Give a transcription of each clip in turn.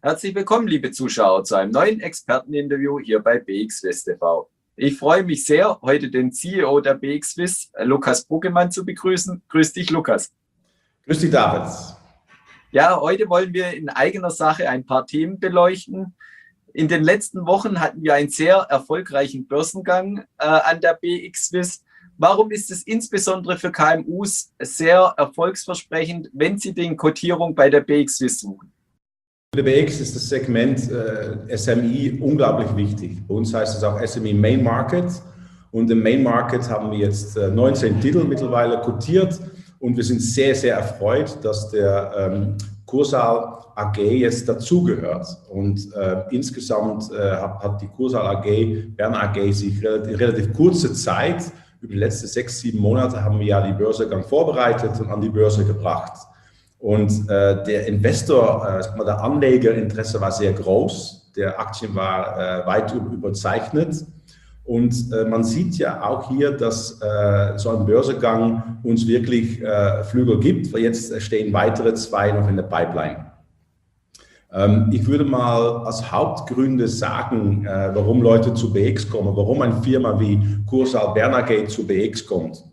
Herzlich willkommen, liebe Zuschauer, zu einem neuen Experteninterview hier bei BXWISS TV. Ich freue mich sehr, heute den CEO der BXWISS, Lukas Bruggemann, zu begrüßen. Grüß dich, Lukas. Grüß dich, David. Ja, heute wollen wir in eigener Sache ein paar Themen beleuchten. In den letzten Wochen hatten wir einen sehr erfolgreichen Börsengang an der BXWISS. Warum ist es insbesondere für KMUs sehr erfolgsversprechend, wenn sie die Kotierung bei der BXWISS suchen? Für die BX ist das Segment SMI unglaublich wichtig. Bei uns heißt es auch SMI Main Market. Und im Main Market haben wir jetzt 19 Titel mittlerweile kotiert. Und wir sind sehr, sehr erfreut, dass der Cursal AG jetzt dazugehört. Und insgesamt hat die Cursal AG, Berner AG, sich in relativ kurzer Zeit, über die letzten 6-7 Monate, haben wir ja die Börsegang vorbereitet und an die Börse gebracht. Und der Investor, der Anlegerinteresse war sehr groß, der Aktien war weit überzeichnet. Und man sieht ja auch hier, dass so ein Börsegang uns wirklich Flügel gibt, weil jetzt stehen weitere 2 noch in der Pipeline. Ich würde mal als Hauptgründe sagen, warum Leute zu BX kommen, warum eine Firma wie Cursal Berner AG zu BX kommt.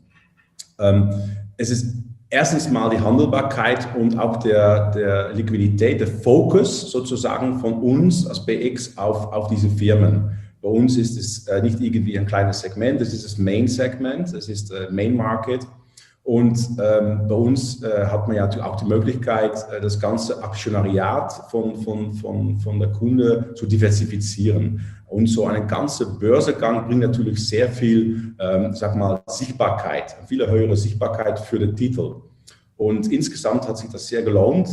Es ist erstens mal die Handelbarkeit und auch der Liquidität, der Fokus sozusagen von uns als BX auf diese Firmen. Bei uns ist es nicht irgendwie ein kleines Segment, es ist das Main-Segment, es ist Main Market. Und bei uns hat man ja auch die Möglichkeit, das ganze Aktionariat von der Kunde zu diversifizieren. Und so ein ganzer Börsegang bringt natürlich sehr viel, Sichtbarkeit, viel höhere Sichtbarkeit für den Titel. Und insgesamt hat sich das sehr gelohnt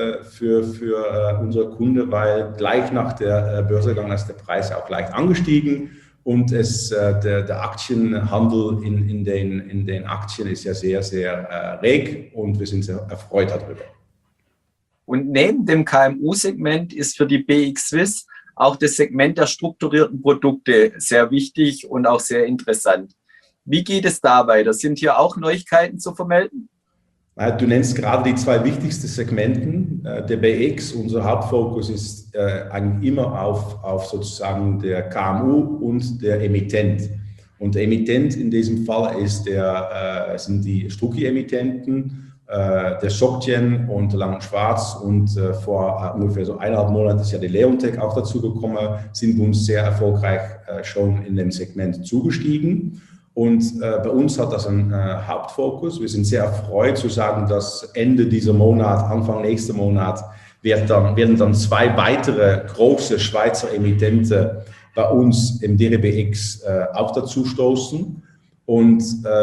für unsere Kunde, weil gleich nach der Börsegang ist der Preis auch leicht angestiegen. Und der Aktienhandel in den Aktien ist ja sehr, sehr reg und wir sind sehr erfreut darüber. Und neben dem KMU-Segment ist für die BXWISS auch das Segment der strukturierten Produkte sehr wichtig und auch sehr interessant. Wie geht es da weiter? Sind hier auch Neuigkeiten zu vermelden? Du nennst gerade die 2 wichtigsten Segmenten. Der BX, unser Hauptfokus ist eigentlich immer auf sozusagen der KMU und der Emittent. Und der Emittent in diesem Fall sind die Strucki-Emittenten, der SocGen und der Lang & Schwarz. Und vor ungefähr so 1,5 Monaten ist ja die Leonteq auch dazu gekommen, sind wir uns sehr erfolgreich schon in dem Segment zugestiegen. Und bei uns hat das einen Hauptfokus. Wir sind sehr erfreut zu sagen, dass Ende dieser Monat, Anfang nächsten Monat, werden dann 2 weitere große Schweizer Emittenten bei uns im DRBX auch dazu stoßen. Und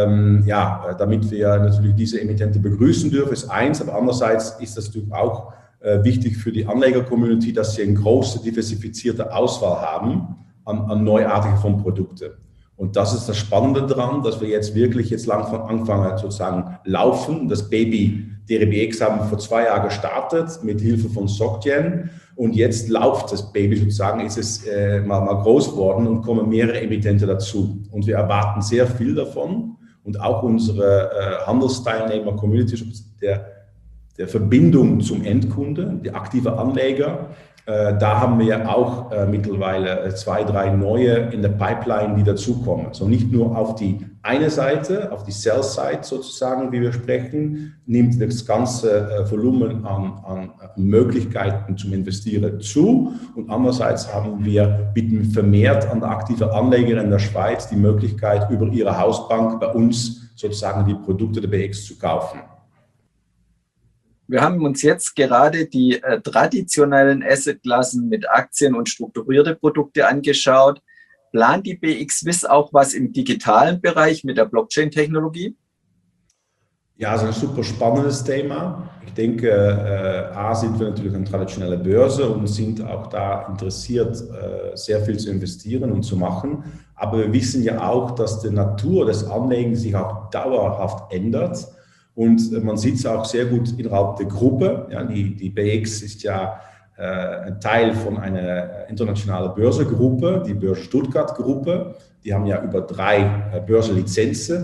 damit wir natürlich diese Emittenten begrüßen dürfen, ist eins, aber andererseits ist das natürlich auch wichtig für die Anleger-Community, dass sie eine große, diversifizierte Auswahl haben an neuartigen von Produkten. Und das ist das Spannende daran, dass wir jetzt langsam anfangen sozusagen laufen. Das Baby DRBX haben wir vor 2 Jahren gestartet mit Hilfe von SocGen. Und jetzt läuft das Baby sozusagen, ist es mal groß geworden und kommen mehrere Emittenten dazu. Und wir erwarten sehr viel davon. Und auch unsere Handelsteilnehmer, Community, der Verbindung zum Endkunde, die aktive Anleger. Da haben wir auch mittlerweile 2, 3 neue in der Pipeline, die dazukommen. Also nicht nur auf die eine Seite, auf die Sell-Side sozusagen, wie wir sprechen, nimmt das ganze Volumen an Möglichkeiten zum Investieren zu. Und andererseits bieten vermehrt an der aktiven Anleger in der Schweiz die Möglichkeit, über ihre Hausbank bei uns sozusagen die Produkte der BX zu kaufen. Wir haben uns jetzt gerade die traditionellen Assetklassen mit Aktien und strukturierte Produkte angeschaut. Plant die BXWISS auch was im digitalen Bereich mit der Blockchain-Technologie? Ja, also ein super spannendes Thema. Ich denke, sind wir natürlich eine traditionelle Börse und sind auch da interessiert, sehr viel zu investieren und zu machen. Aber wir wissen ja auch, dass die Natur des Anlegens sich auch dauerhaft ändert. Und man sieht es auch sehr gut innerhalb der Gruppe. Ja, die BX ist ja ein Teil von einer internationalen Börsegruppe, die Börse Stuttgart Gruppe. Die haben ja über 3 Börsenlizenzen.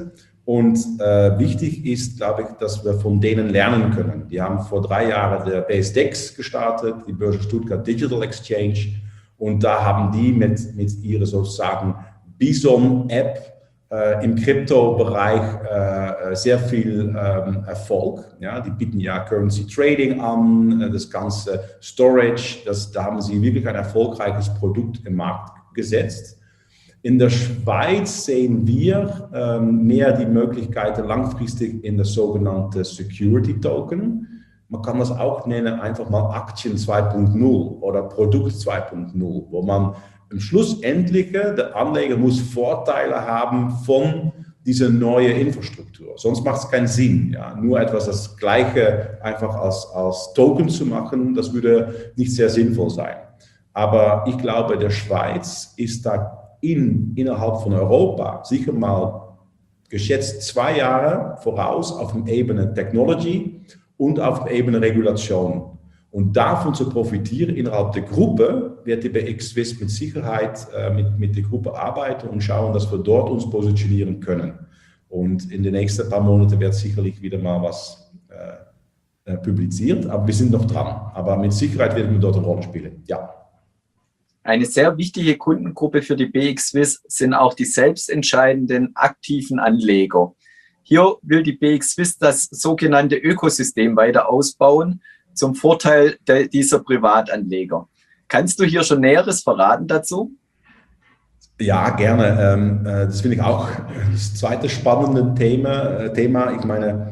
Und wichtig ist, glaube ich, dass wir von denen lernen können. Die haben vor 3 Jahren der BSDEX gestartet, die Börse Stuttgart Digital Exchange. Und da haben die mit ihrer sozusagen Bison-App im Krypto-Bereich sehr viel Erfolg. Ja, die bieten ja Currency Trading an, das ganze Storage. Da haben sie wirklich ein erfolgreiches Produkt im Markt gesetzt. In der Schweiz sehen wir mehr die Möglichkeiten langfristig in das sogenannte Security Token. Man kann das auch nennen, einfach mal Aktien 2.0 oder Produkt 2.0, wo man am Schluss der Anleger muss Vorteile haben von dieser neuen Infrastruktur. Sonst macht es keinen Sinn. Ja? Nur etwas das Gleiche einfach als Token zu machen, das würde nicht sehr sinnvoll sein. Aber ich glaube, der Schweiz ist da innerhalb von Europa sicher mal geschätzt 2 Jahre voraus auf der Ebene Technology und auf der Ebene Regulation. Und davon zu profitieren innerhalb der Gruppe, wird die BX Swiss mit Sicherheit mit der Gruppe arbeiten und schauen, dass wir dort uns positionieren können. Und in den nächsten paar Monaten wird sicherlich wieder mal was publiziert, aber wir sind noch dran. Aber mit Sicherheit werden wir dort eine Rolle spielen, ja. Eine sehr wichtige Kundengruppe für die BX Swiss sind auch die selbstentscheidenden aktiven Anleger. Hier will die BX Swiss das sogenannte Ökosystem weiter ausbauen, zum Vorteil dieser Privatanleger. Kannst du hier schon Näheres verraten dazu? Ja, gerne. Das finde ich auch das zweite spannende Thema. Ich meine,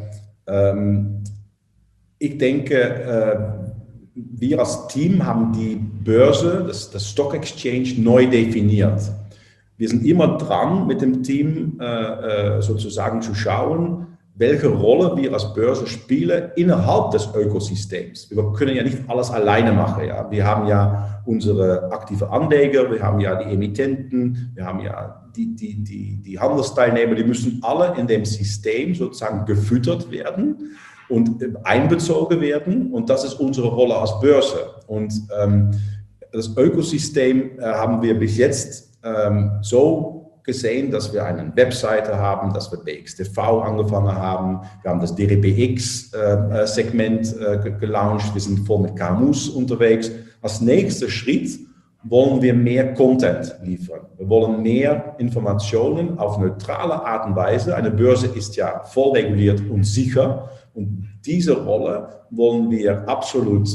ich denke, wir als Team haben die Börse, das Stock Exchange, neu definiert. Wir sind immer dran, mit dem Team sozusagen zu schauen, welche Rolle wir als Börse spielen innerhalb des Ökosystems. Wir können ja nicht alles alleine machen. Ja? Wir haben ja unsere aktive Anleger, wir haben ja die Emittenten, wir haben ja die Handelsteilnehmer, die müssen alle in dem System sozusagen gefüttert werden und einbezogen werden. Und das ist unsere Rolle als Börse. Und das Ökosystem haben wir bis jetzt so gesehen, dass wir eine Webseite haben, dass wir BXTV angefangen haben. Wir haben das DRBX-Segment gelauncht. Wir sind voll mit KMUs unterwegs. Als nächster Schritt wollen wir mehr Content liefern. Wir wollen mehr Informationen auf neutrale Art und Weise. Eine Börse ist ja voll reguliert und sicher. Und diese Rolle wollen wir absolut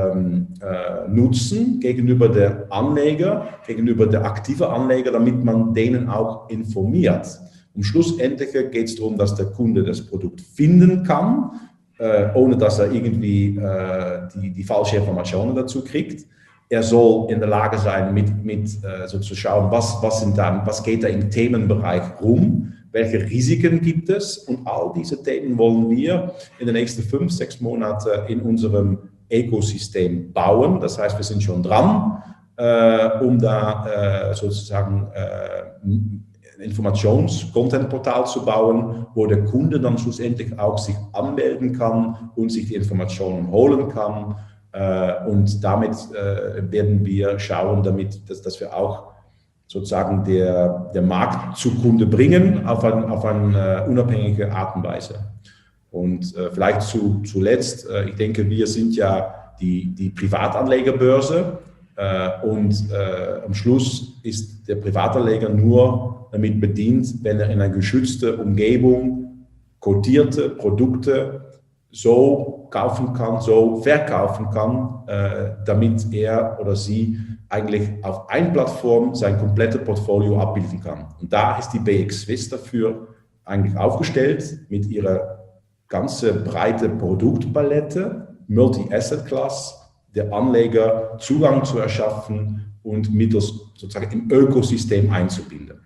nutzen gegenüber der Anleger, gegenüber der aktiven Anleger, damit man denen auch informiert. Und schlussendlich geht es darum, dass der Kunde das Produkt finden kann, ohne dass er irgendwie die falsche Informationen dazu kriegt. Er soll in der Lage sein, so zu schauen, was geht da im Themenbereich rum, welche Risiken gibt es, und all diese Themen wollen wir in den nächsten 5-6 Monaten in unserem Ökosystem bauen. Das heißt, wir sind schon dran, um da sozusagen ein Informations-Content-Portal zu bauen, wo der Kunde dann schlussendlich auch sich anmelden kann und sich die Informationen holen kann. Und damit werden wir schauen, dass wir auch sozusagen der Markt zu Kunde bringen auf eine unabhängige Art und Weise. Und vielleicht zuletzt, ich denke, wir sind ja die Privatanlegerbörse und am Schluss ist der Privatanleger nur damit bedient, wenn er in einer geschützten Umgebung kotierte Produkte so kaufen kann, so verkaufen kann, damit er oder sie eigentlich auf einer Plattform sein komplettes Portfolio abbilden kann. Und da ist die BX Swiss dafür eigentlich aufgestellt mit ihrer ganzen breite Produktpalette, Multi-Asset-Class, der Anleger Zugang zu erschaffen und mittels sozusagen im Ökosystem einzubinden.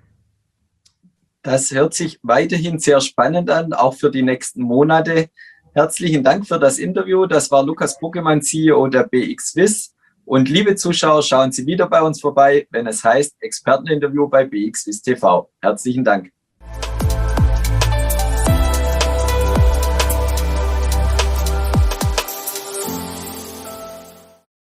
Das hört sich weiterhin sehr spannend an, auch für die nächsten Monate. Herzlichen Dank für das Interview. Das war Lukas Bruggemann, CEO der BX Swiss. Und liebe Zuschauer, schauen Sie wieder bei uns vorbei, wenn es heißt Experteninterview bei BX Swiss TV. Herzlichen Dank.